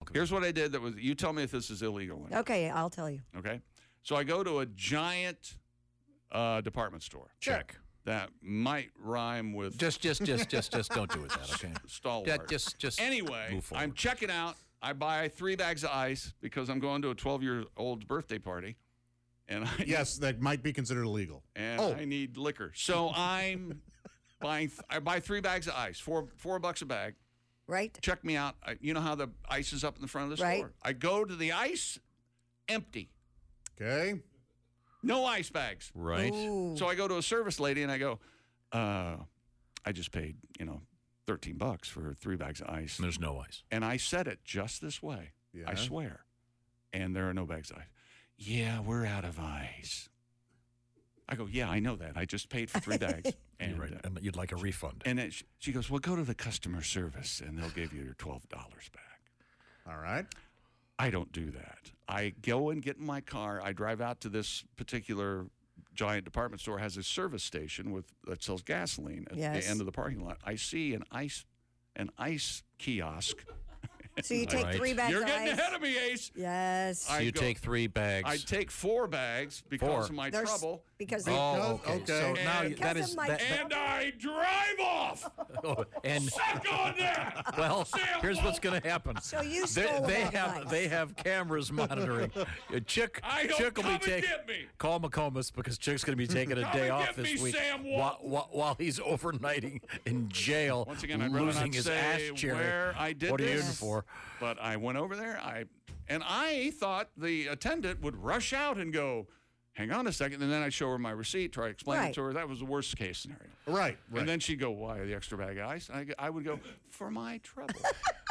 Here's what I did that was, you tell me if this is illegal or not. Okay, I'll tell you. Okay? So I go to a giant department store. Check. That might rhyme with Just don't do it that, okay? stalwart. Yeah, just Anyway, move forward. I'm checking out. I buy 3 bags of ice because I'm going to a 12-year-old's birthday party. And Yes, that might be considered illegal. and I need liquor. So I'm buying. I buy 3 bags of ice, $4 a bag. Right? Check me out. You know how the ice is up in the front of the Right. store. I go to the ice, empty, Okay. no ice bags. Right. Ooh. So I go to a service lady and I go, I just paid $13 for 3 bags of ice, There's no ice. and I said it just this way. Yeah. I swear, and there are no bags of ice. Yeah, we're out of ice. I go, yeah, I know that. I just paid for 3 bags. And, You're right. And you'd like a refund. and then she goes, well, go to the customer service, and they'll give you your $12 back. All right. I don't do that. I go and get in my car. I drive out to this particular giant department store, has a service station that sells gasoline at Yes. the end of the parking lot. I see an ice kiosk. So you take Right. 3 bags You're of getting ice. ahead of me, Ace. Yes. So you take 3 bags. I take 4 bags because of my There's- trouble, Because Oh, okay. Okay. So now And- that is Because of my- that, and I drive off. and Suck on that. well, Sam here's what's Walton. going to happen. So you stole they enough have ice. they have cameras monitoring. Chick I don't Chick will come be and taking get me. call McComas because Chick's going to be taking a Come day and off get this me, week Sam Walton. while he's overnighting in jail. Once again, I'd rather losing not his say ass cherry. where I did What are you in this. for? But I went over there. I thought the attendant would rush out and go, hang on a second. And then I'd show her my receipt, try to explain it Right. to her. That was the worst case scenario. Right. And then she'd go, why the extra bag of ice? And I would go, for my trouble.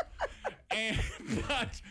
But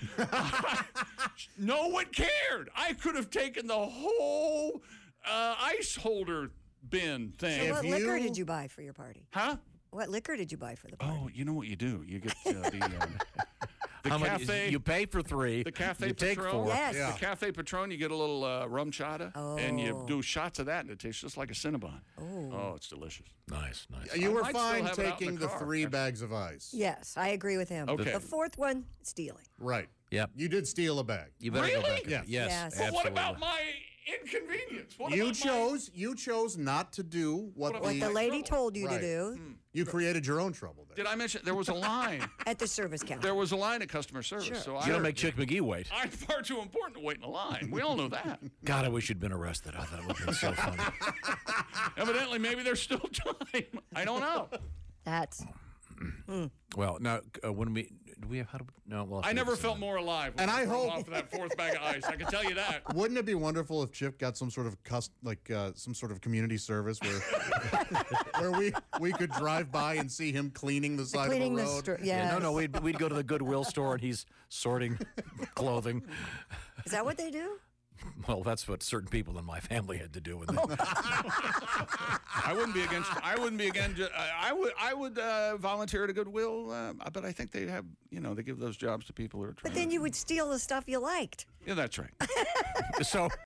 no one cared. I could have taken the whole ice holder bin thing. So what If liquor you- did you buy for your party? Huh? What liquor did you buy for the party? Oh, you know what you do? You get the How cafe. many, you pay for 3. The Cafe you take Patron. 4. Yes. Yeah. The Cafe Patron, you get a little rum chata, and you do shots of that, and it tastes just like a Cinnabon. Oh, it's delicious. Nice. You I were might still fine have it out in taking the the car. 3 bags of ice. Yes, I agree with him. Okay. The 4th one, stealing. Right. Yep. You did steal a bag. You better go Really? back. Yes. Yes. Yes. But what absolutely. about my inconvenience? What You about chose not to do what about What the the lady trouble. told you Right. to do you created your own trouble there. Did I mention there was a line? at the service counter. There was a line at customer service. Sure. So You don't make Chick McGee wait. I'm far too important to wait in a line. We all know that. God, I wish you'd been arrested. I thought it would have been so funny. Evidently, maybe there's still time. I don't know. That's Well, now when do we have how do we, no? Well, I never felt more alive. When And I I rolled hope- off of that 4th bag of ice. I can tell you that. Wouldn't it be wonderful if Chip got some sort of some sort of community service where where we could drive by and see him cleaning the side cleaning of the the road? street. Yeah, Yes. no. We'd go to the Goodwill store and he's sorting clothing. Is that what they do? Well, that's what certain people in my family had to do. When they, I wouldn't be against. I would volunteer at a Goodwill, but I think they have. They give those jobs to people who are trying. But then you would steal the stuff you liked. Yeah, that's right. so